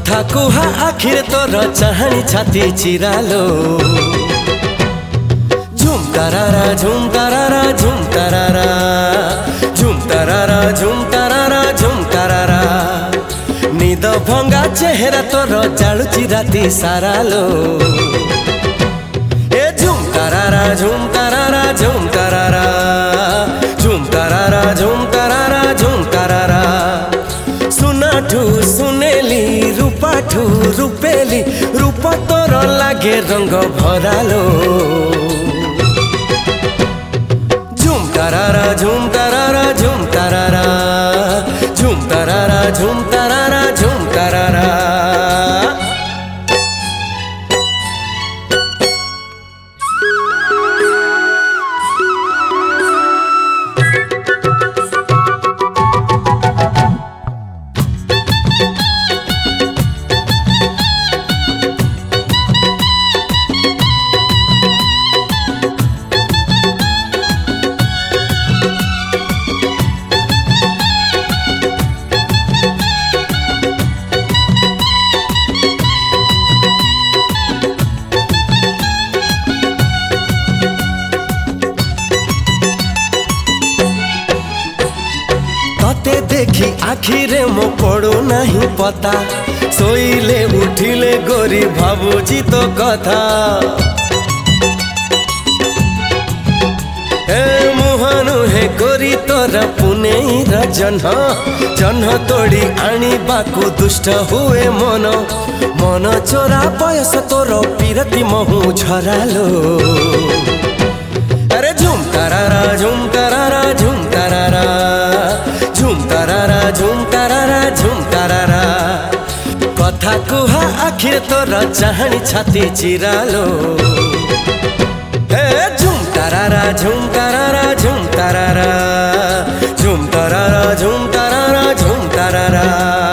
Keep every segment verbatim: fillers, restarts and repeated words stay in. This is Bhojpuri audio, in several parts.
कथा कुहा आखिर तोर चाहनी छाती चिरालो झुम तारारा झुम तारारा झुम तारारा झुम तारारा झुम तारारा झुम तारारा निद भंगा चेहरा तोर जालुची राती सारालो ए झुम तारारा झुम तारारा झुम तारारा झुम तारारा झुम तारारा झुम तारारा सुनाठू सुनेली रूपाठू रूपेली रूप तोर लागे रंग भरालो झुम तारारा झुम तारारा झुम तारारा झुम तारारा झुम तारारा झुम तारारा ते देखी आखिरे मो पड़ो नहीं पता सोईले उठिले गोरी भाबुची तो कथा ए मुहानु हे गोरी तोर पुने जन्ह जन्ह तोड़ी आनी बाकू दुष्ट हुए मन मन चोरा बयस तोर पीरती महु झरालो अरे झुम तारारा झुम तारारा झुम तारारा झुम तारारा झुम तारारा झुम तारारा कथा कुहा आखिर तोर चाहनी छाती चिरालो हे झुम तारारा झुम तारारा झुम तारारा झुम तारारा झुम तारारा झुम तारारा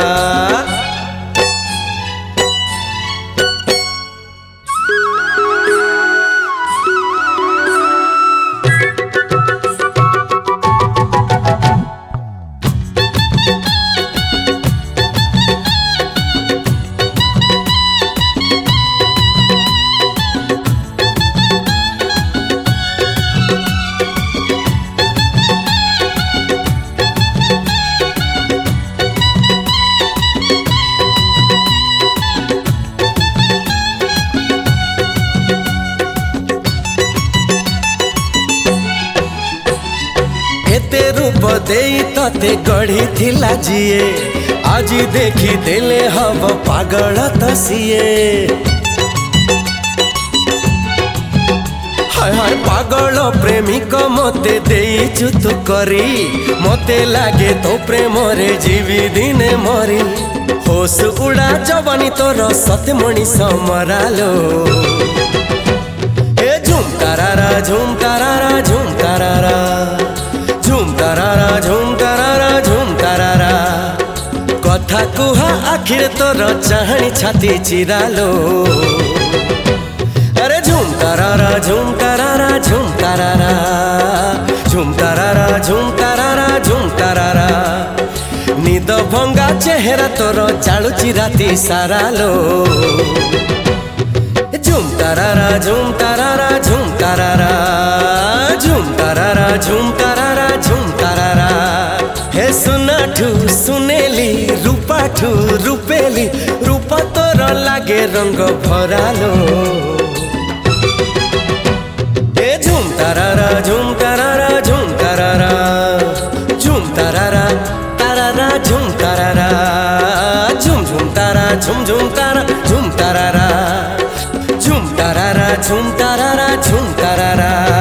एते रूप देई तते गढ़ी थिला जिए आज देखी देले हब पागल तसिए हाय हाय पागल प्रेमिक मते देई चुत करी मते लागे तो प्रेम रे जीवी दिने मरी होश उड़ा जवानी तोर सते मणिष मरालो ए झुम तारारा झुम तारारा झुम तारारा झुम तारारा झुम तारारा झुम तारारा कथा कुहा आखिर तोर चाहनी छाती चिरालो अरे झुम तारारा झुम तारारा झुम तारारा झुम तारारा झुम तारारा झुम तारारा निद भंगा चेहरा तोर जालुची राती सारालो झुम तारारा झुम तारारा झुम तारारा झुम तारारा झुम तारारा झुम तारारा हे सुनाठू सुनेली रूपाठू रूपेली रूप तोर लागे रंग भरालो हे झुम तारारा झुम तारारा झुम तारारा झुम तारारा तारारा झुम तारारा झुम झुम तारा झुम झुम तारा झुम तारारा झुम तारारा झुम तारारा झुम तारारा